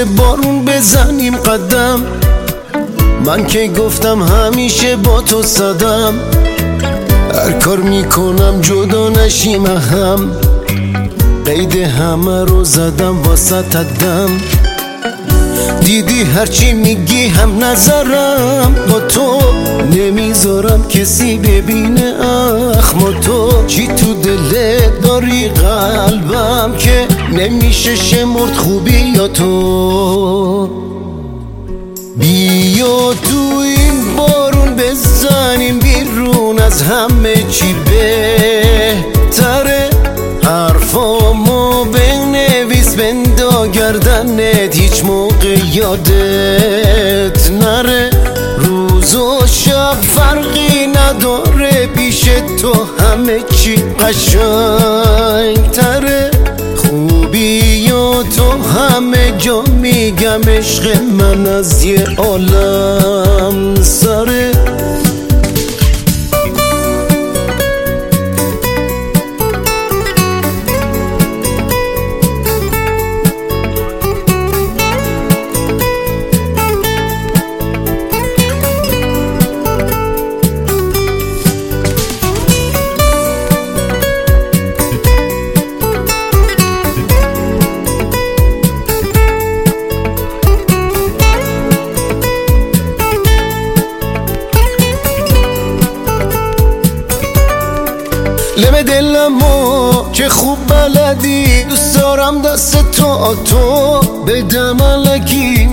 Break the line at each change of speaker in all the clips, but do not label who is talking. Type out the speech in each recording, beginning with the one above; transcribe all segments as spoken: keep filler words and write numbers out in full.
مثل بارون بزنیم قدم. من که گفتم همیشه با تو صدم، هر کار میکنم جدا نشیم هم. قید همه رو زدم واسه دم. دیدی هرچی میگی هم نظرم، با تو نمیذارم کسی ببینه اخم. تو چی تو دلت داری قلبم که نمیشه شمرد خوبی یا تو. بیا تو این بارون بزنیم بیرون، از همه چی بهتره. حرفامو بنویس بندا گردنت، هیچ موقع یادت نره. روز و شب فرقی نداره، پیش تو همه چی قشنگ تره. خوبی و تو همه جا میگم، عشق من از یه عالم سره. لب دلمو چه خوب بلدی، دوست دارم دست تو تو بدم الکی.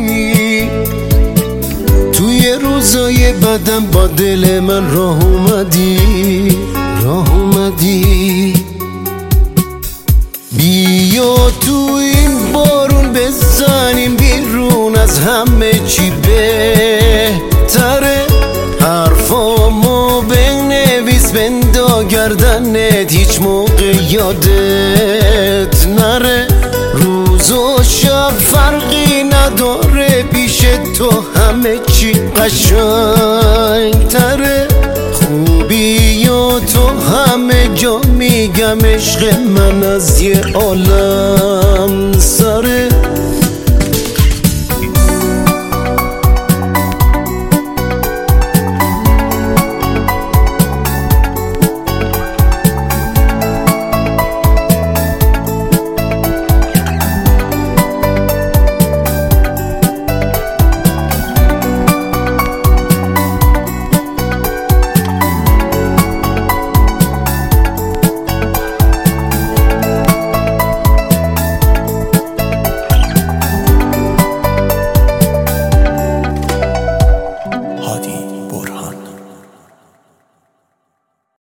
توی روزای بدم با دل من راه اومدی راه اومدی. بیا تو این بارون بزنیم بیرون، از همه چی بهتره. حرفامو بنویس بندا گردنت، هیچ موقع یادت نره. روز و شب فرقی نداره، پیش تو همه چی قشنگ تره. خوبی و تو همه جا میگم، عشق من از یه عالم سره.